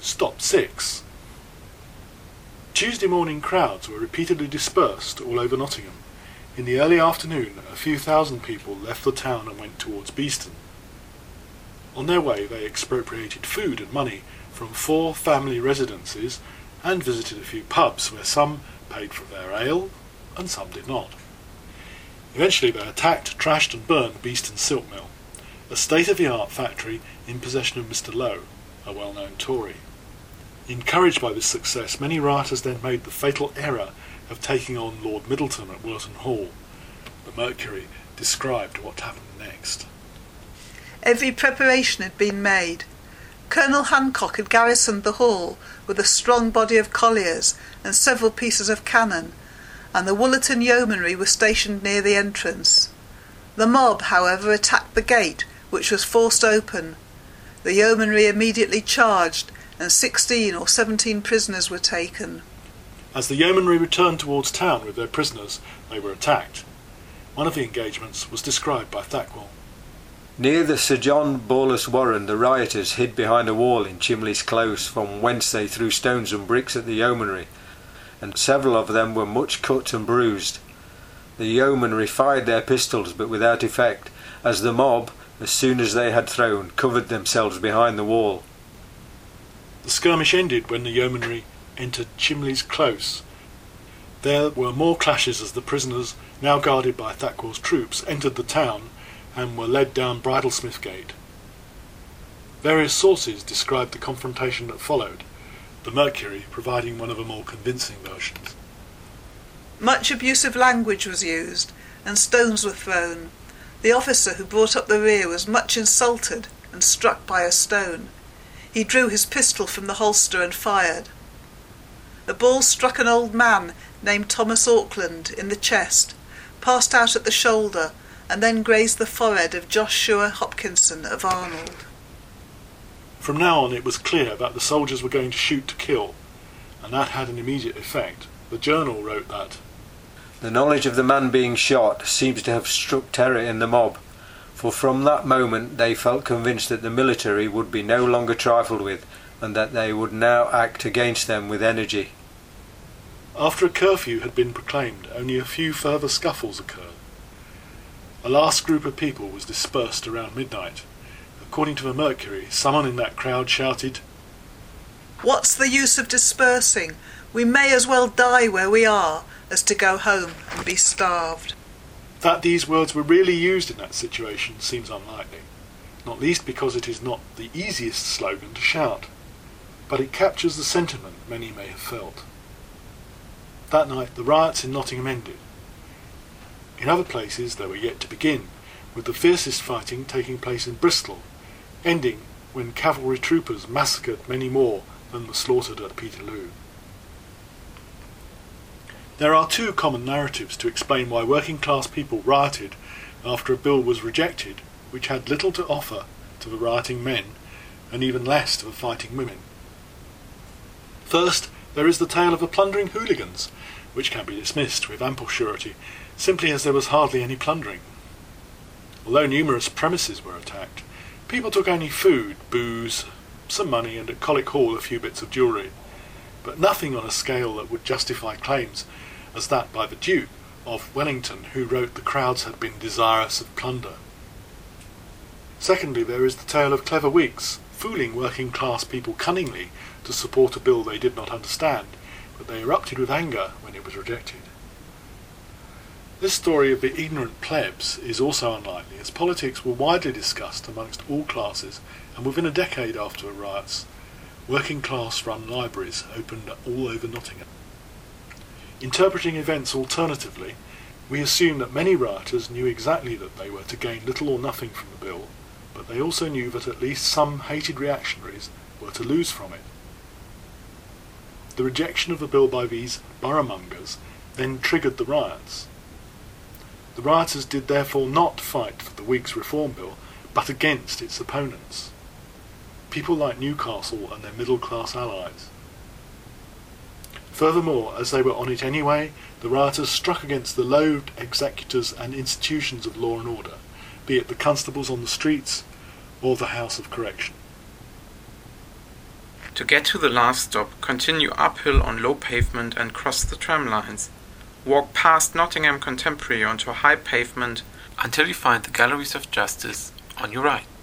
Stop 6. Tuesday morning crowds were repeatedly dispersed all over Nottingham. In the early afternoon, a few thousand people left the town and went towards Beeston. On their way, they expropriated food and money from 4 family residences and visited a few pubs where some paid for their ale and some did not. Eventually they attacked, trashed and burned Beeston Silk Mill, a state-of-the-art factory in possession of Mr. Lowe, a well-known Tory. Encouraged by this success, many rioters then made the fatal error of taking on Lord Middleton at Wilton Hall. The Mercury described what happened next. Every preparation had been made. Colonel Hancock had garrisoned the hall with a strong body of colliers and several pieces of cannon, and the Woollerton Yeomanry were stationed near the entrance. The mob, however, attacked the gate, which was forced open. The Yeomanry immediately charged, and 16 or 17 prisoners were taken. As the Yeomanry returned towards town with their prisoners, they were attacked. One of the engagements was described by Thackwell. Near the Sir John Borlas Warren, the rioters hid behind a wall in Chimley's Close, from whence they threw stones and bricks at the Yeomanry, and several of them were much cut and bruised. The Yeomanry fired their pistols, but without effect, as the mob, as soon as they had thrown, covered themselves behind the wall. The skirmish ended when the Yeomanry entered Chimley's Close. There were more clashes as the prisoners, now guarded by Thackwell's troops, entered the town and were led down Bridlesmith Gate. Various sources described the confrontation that followed, the Mercury providing one of the more convincing versions. Much abusive language was used, and stones were thrown. The officer who brought up the rear was much insulted and struck by a stone. He drew his pistol from the holster and fired. The ball struck an old man named Thomas Auckland in the chest, passed out at the shoulder, and then grazed the forehead of Joshua Hopkinson of Arnold. From now on it was clear that the soldiers were going to shoot to kill, and that had an immediate effect. The Journal wrote that the knowledge of the man being shot seems to have struck terror in the mob, for from that moment they felt convinced that the military would be no longer trifled with, and that they would now act against them with energy. After a curfew had been proclaimed, only a few further scuffles occurred. A last group of people was dispersed around midnight. According to the Mercury, someone in that crowd shouted, "What's the use of dispersing? We may as well die where we are as to go home and be starved." That these words were really used in that situation seems unlikely, not least because it is not the easiest slogan to shout, but it captures the sentiment many may have felt. That night the riots in Nottingham ended. In other places they were yet to begin, with the fiercest fighting taking place in Bristol, ending when cavalry troopers massacred many more than were slaughtered at Peterloo. There are 2 common narratives to explain why working class people rioted after a bill was rejected which had little to offer to the rioting men and even less to the fighting women. First, there is the tale of the plundering hooligans, which can be dismissed with ample surety, simply as there was hardly any plundering. Although numerous premises were attacked, people took only food, booze, some money, and at Colic Hall a few bits of jewellery, but nothing on a scale that would justify claims as that by the Duke of Wellington, who wrote the crowds had been desirous of plunder. Secondly, there is the tale of clever Whigs fooling working class people cunningly to support a bill they did not understand, but they erupted with anger when it was rejected. This story of the ignorant plebs is also unlikely, as politics were widely discussed amongst all classes, and within a decade after the riots, working class run libraries opened all over Nottingham. Interpreting events alternatively, we assume that many rioters knew exactly that they were to gain little or nothing from the bill, but they also knew that at least some hated reactionaries were to lose from it. The rejection of the bill by these boroughmongers then triggered the riots. The rioters did therefore not fight for the Whigs' Reform Bill, but against its opponents, people like Newcastle and their middle-class allies. Furthermore, as they were on it anyway, the rioters struck against the low executors and institutions of law and order, be it the constables on the streets or the House of Correction. To get to the last stop, continue uphill on low pavement and cross the tram lines. Walk past Nottingham Contemporary onto a high pavement until you find the Galleries of Justice on your right.